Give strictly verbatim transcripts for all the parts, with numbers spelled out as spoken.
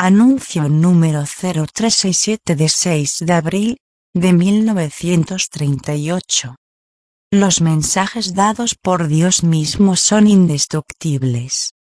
Anuncio número cero tres seis siete de seis de abril, de mil novecientos treinta y ocho. Los mensajes dados por Dios mismo son indestructibles.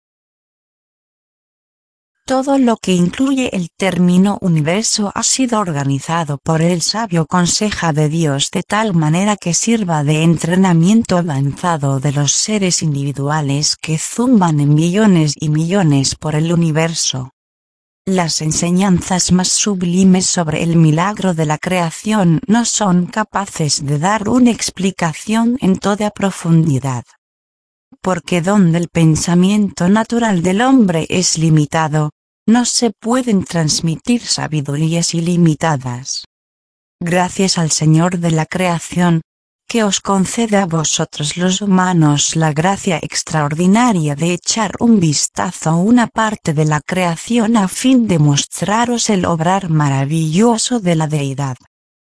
Todo lo que incluye el término universo ha sido organizado por el sabio consejo de Dios de tal manera que sirva de entrenamiento avanzado de los seres individuales que zumban en millones y millones por el universo. Las enseñanzas más sublimes sobre el milagro de la creación no son capaces de dar una explicación en toda profundidad. Porque donde el pensamiento natural del hombre es limitado, no se pueden transmitir sabidurías ilimitadas. Gracias al Señor de la creación, que os concede a vosotros los humanos la gracia extraordinaria de echar un vistazo a una parte de la creación a fin de mostraros el obrar maravilloso de la Deidad.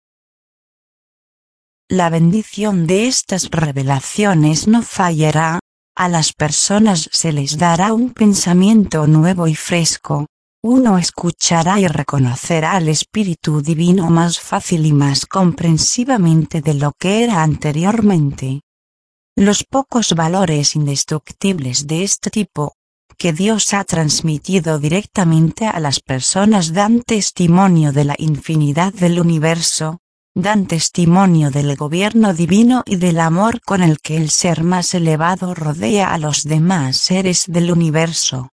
La bendición de estas revelaciones no fallará. A las personas se les dará un pensamiento nuevo y fresco, uno escuchará y reconocerá al Espíritu Divino más fácil y más comprensivamente de lo que era anteriormente. Los pocos valores indestructibles de este tipo, que Dios ha transmitido directamente a las personas dan testimonio de la infinidad del universo, dan testimonio del gobierno divino y del amor con el que el ser más elevado rodea a los demás seres del universo.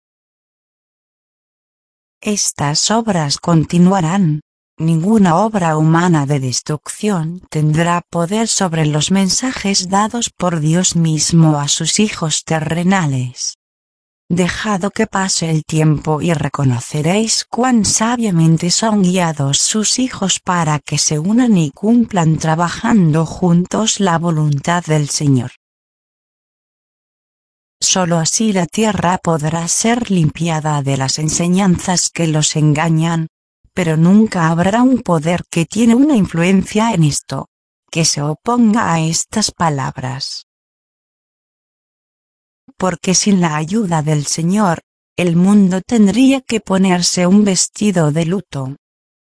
Estas obras continuarán. Ninguna obra humana de destrucción tendrá poder sobre los mensajes dados por Dios mismo a sus hijos terrenales. Dejado que pase el tiempo y reconoceréis cuán sabiamente son guiados sus hijos para que se unan y cumplan trabajando juntos la voluntad del Señor. Solo así la tierra podrá ser limpiada de las enseñanzas que los engañan, pero nunca habrá un poder que tiene una influencia en esto, que se oponga a estas palabras. Porque sin la ayuda del Señor, el mundo tendría que ponerse un vestido de luto.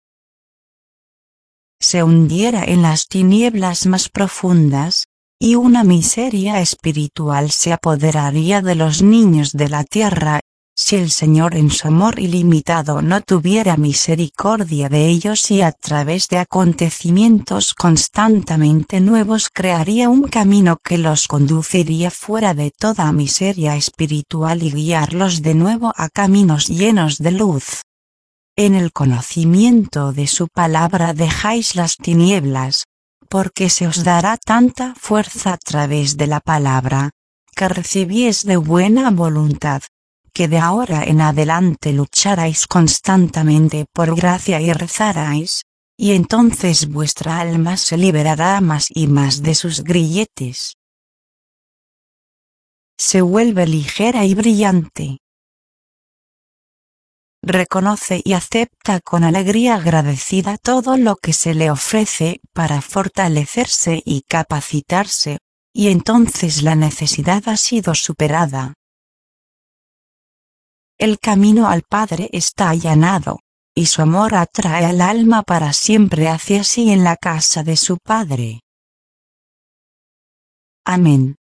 Se hundiera en las tinieblas más profundas, y una miseria espiritual se apoderaría de los niños de la tierra, si el Señor en su amor ilimitado no tuviera misericordia de ellos y a través de acontecimientos constantemente nuevos crearía un camino que los conduciría fuera de toda miseria espiritual y guiarlos de nuevo a caminos llenos de luz. En el conocimiento de su palabra dejáis las tinieblas, porque se os dará tanta fuerza a través de la palabra, que recibís de buena voluntad, que de ahora en adelante lucharáis constantemente por gracia y rezaráis, y entonces vuestra alma se liberará más y más de sus grilletes. Se vuelve ligera y brillante. Reconoce y acepta con alegría agradecida todo lo que se le ofrece para fortalecerse y capacitarse, y entonces la necesidad ha sido superada. El camino al Padre está allanado, y su amor atrae al alma para siempre hacia sí en la casa de su Padre. Amén.